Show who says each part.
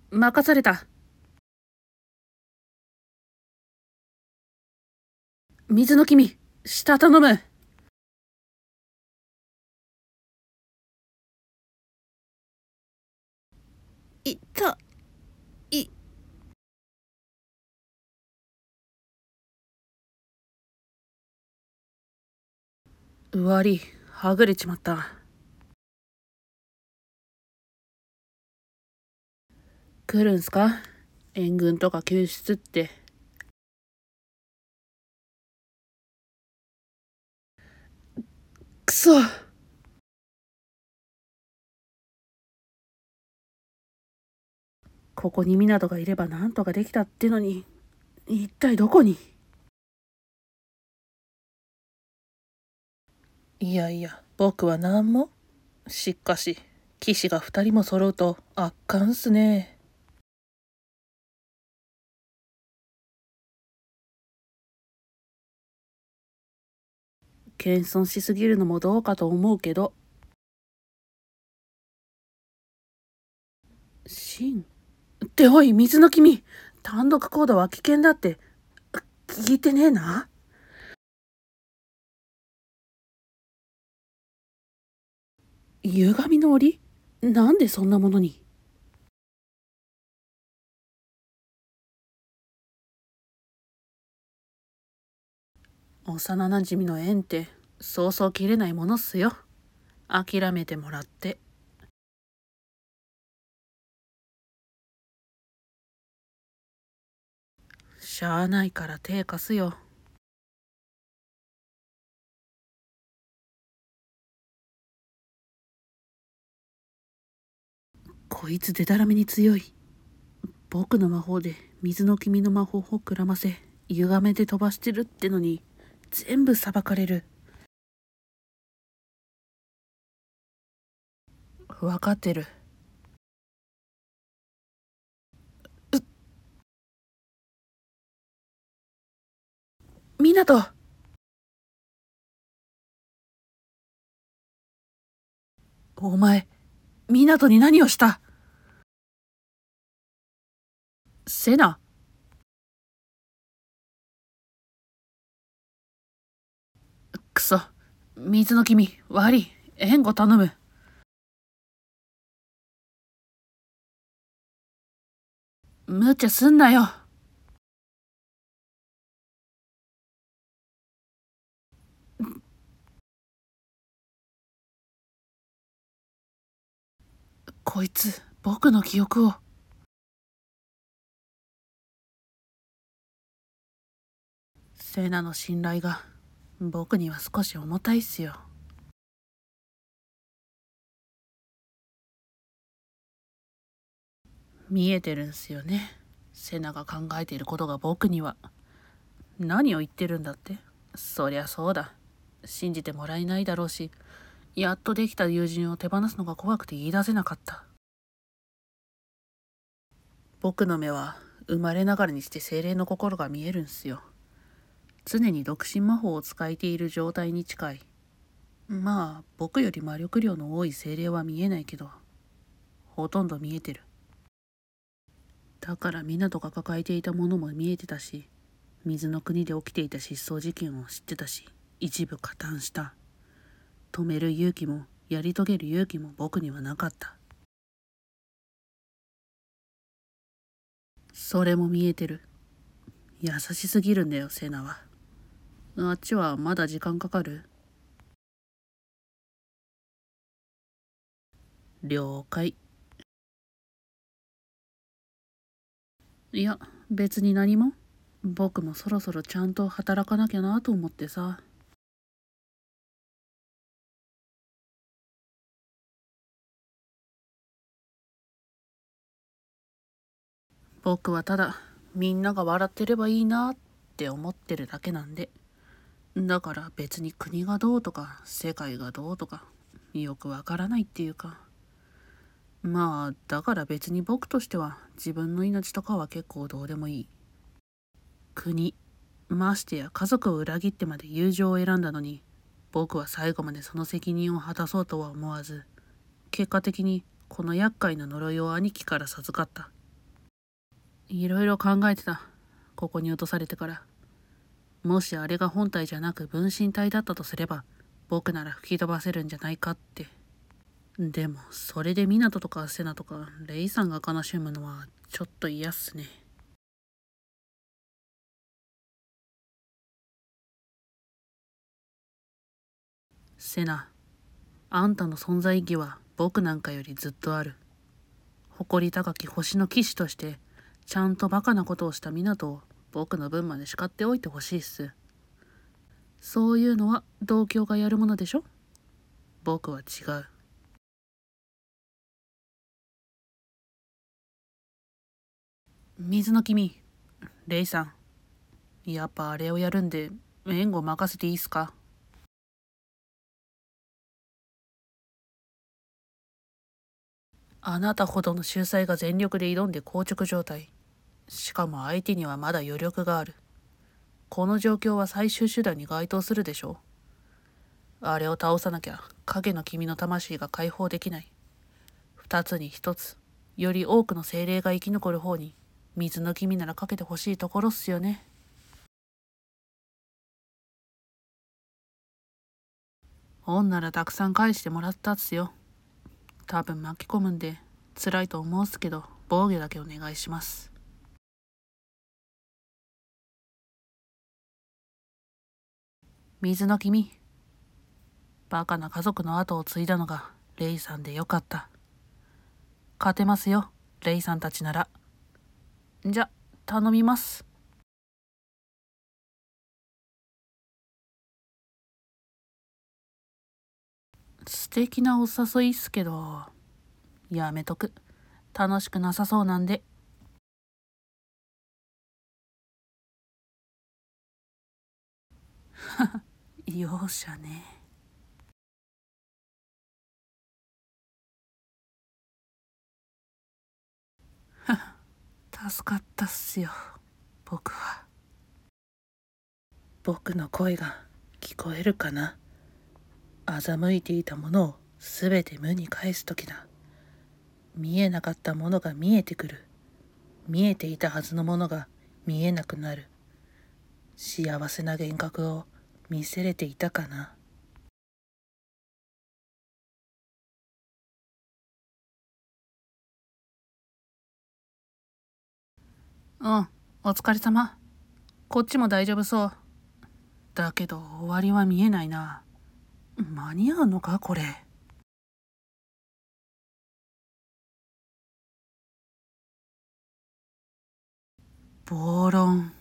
Speaker 1: 任された。水の君、下頼む。いた、い、悪い、はぐれちまった。来るんすか？援軍とか救出って。くそ。ここに湊がいればなんとかできたってのに、一体どこに？いやいや、僕は何も。しかし、騎士が2人も揃うと圧巻っすね。謙遜しすぎるのもどうかと思うけど。シンっておい、水の君、単独行動は危険だって聞いてねえな。歪みの檻？なんでそんなものに？幼馴染の縁ってそうそう切れないものっすよ。諦めてもらって。しゃあないから手貸すよ。こいつでたらめに強い。僕の魔法で水の君の魔法を膨らませ、歪めて飛ばしてるってのに全部裁かれる。分かってる。湊、お前湊に何をした？セナ？くそ、水の君悪い、援護頼む。無茶すんなよ。こいつ僕の記憶を。セナの信頼が僕には少し重たいっすよ。見えてるんすよね、セナが考えていることが僕には。何を言ってるんだって。そりゃそうだ、信じてもらえないだろうし、やっとできた友人を手放すのが怖くて言い出せなかった。僕の目は生まれながらにして精霊の心が見えるんすよ。常に独身魔法を使えている状態に近い。まあ僕より魔力量の多い精霊は見えないけど、ほとんど見えてる。だから湊が抱えていたものも見えてたし、水の国で起きていた失踪事件を知ってたし、一部加担した。止める勇気もやり遂げる勇気も僕にはなかった。それも見えてる。優しすぎるんだよセナは。あっちはまだ時間かかる？了解。いや別に何も。僕もそろそろちゃんと働かなきゃなと思ってさ。僕はただみんなが笑ってればいいなって思ってるだけなんで。だから別に国がどうとか世界がどうとかよくわからないっていうか。まあだから別に僕としては自分の命とかは結構どうでもいい。国、ましてや家族を裏切ってまで友情を選んだのに、僕は最後までその責任を果たそうとは思わず、結果的にこの厄介な呪いを兄貴から授かった。 いろいろ考えてた。ここに落とされてから。もしあれが本体じゃなく分身体だったとすれば、僕なら吹き飛ばせるんじゃないかって。でも、それで湊とかセナとかレイさんが悲しむのはちょっと嫌っすね。セナ、あんたの存在意義は僕なんかよりずっとある。誇り高き星の騎士として、ちゃんとバカなことをした湊を僕の分まで叱っておいてほしいっす。そういうのは同郷がやるものでしょ。僕は違う。水の君、レイさん、やっぱあれをやるんで援護任せていいっすか。あなたほどの秀才が全力で挑んで硬直状態。しかも相手にはまだ余力がある。この状況は最終手段に該当するでしょう。あれを倒さなきゃ影の君の魂が解放できない。二つに一つ、より多くの精霊が生き残る方に水の君ならかけてほしいところっすよね。恩ならたくさん返してもらったっすよ。多分巻き込むんで辛いと思うっすけど、防御だけお願いします。水の君、バカな家族の後を継いだのがレイさんでよかった。勝てますよ、レイさんたちなら。じゃ、頼みます。素敵なお誘いっすけど、やめとく。楽しくなさそうなんで。容赦ね。助かったっすよ、僕は。僕の声が聞こえるかな。欺いていたものをすべて無に返す時だ。見えなかったものが見えてくる。見えていたはずのものが見えなくなる。幸せな幻覚を見せれていたかな。うん、お疲れ様。こっちも大丈夫そう。だけど終わりは見えないな。間に合うのかこれ。暴論。